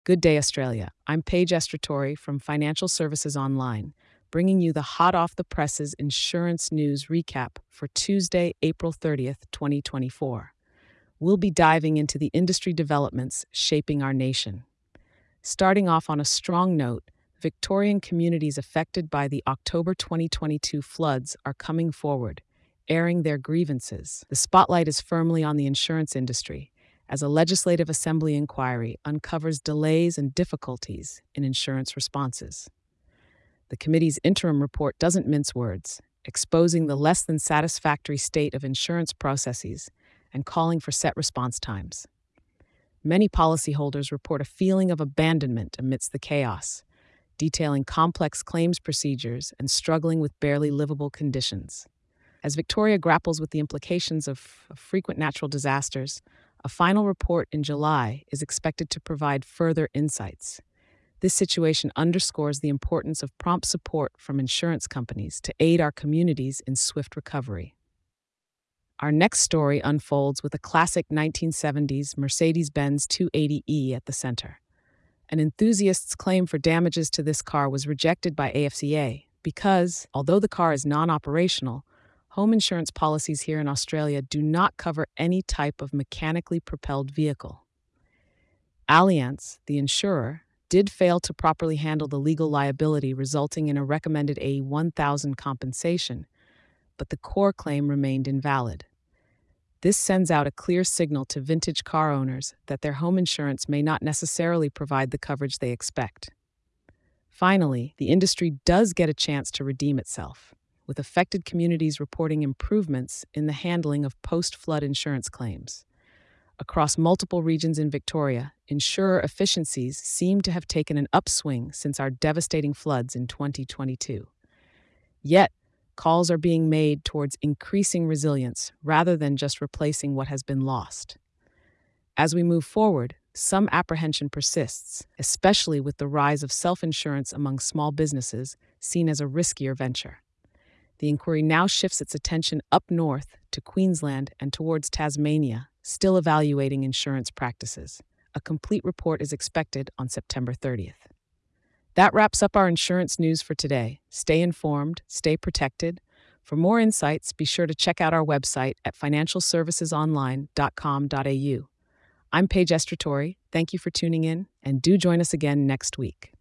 Good day, Australia. I'm Paige Estratori from Financial Services Online, bringing you the hot off the presses insurance news recap for Tuesday, April 30th, 2024. We'll be diving into the industry developments shaping our nation. Starting off on a strong note, Victorian communities affected by the October 2022 floods are coming forward, airing their grievances. The spotlight is firmly on the insurance industry, as a Legislative Assembly inquiry uncovers delays and difficulties in insurance responses. The committee's interim report doesn't mince words, exposing the less than satisfactory state of insurance processes and calling for set response times. Many policyholders report a feeling of abandonment amidst the chaos, detailing complex claims procedures and struggling with barely livable conditions. As Victoria grapples with the implications of frequent natural disasters, a final report in July is expected to provide further insights. This situation underscores the importance of prompt support from insurance companies to aid our communities in swift recovery. Our next story unfolds with a classic 1970s Mercedes-Benz 280E at the center. An enthusiast's claim for damages to this car was rejected by AFCA because, although the car is non-operational, home insurance policies here in Australia do not cover any type of mechanically propelled vehicle. Allianz, the insurer, did fail to properly handle the legal liability, resulting in a recommended $1,000 compensation, but the core claim remained invalid. This sends out a clear signal to vintage car owners that their home insurance may not necessarily provide the coverage they expect. Finally, the industry does get a chance to redeem itself, with affected communities reporting improvements in the handling of post-flood insurance claims. Across multiple regions in Victoria, insurer efficiencies seem to have taken an upswing since our devastating floods in 2022. Yet, calls are being made towards increasing resilience rather than just replacing what has been lost. As we move forward, some apprehension persists, especially with the rise of self-insurance among small businesses seen as a riskier venture. The inquiry now shifts its attention up north to Queensland and towards Tasmania, still evaluating insurance practices. A complete report is expected on September 30th. That wraps up our insurance news for today. Stay informed, stay protected. For more insights, be sure to check out our website at financialservicesonline.com.au. I'm Paige Estratori. Thank you for tuning in, and do join us again next week.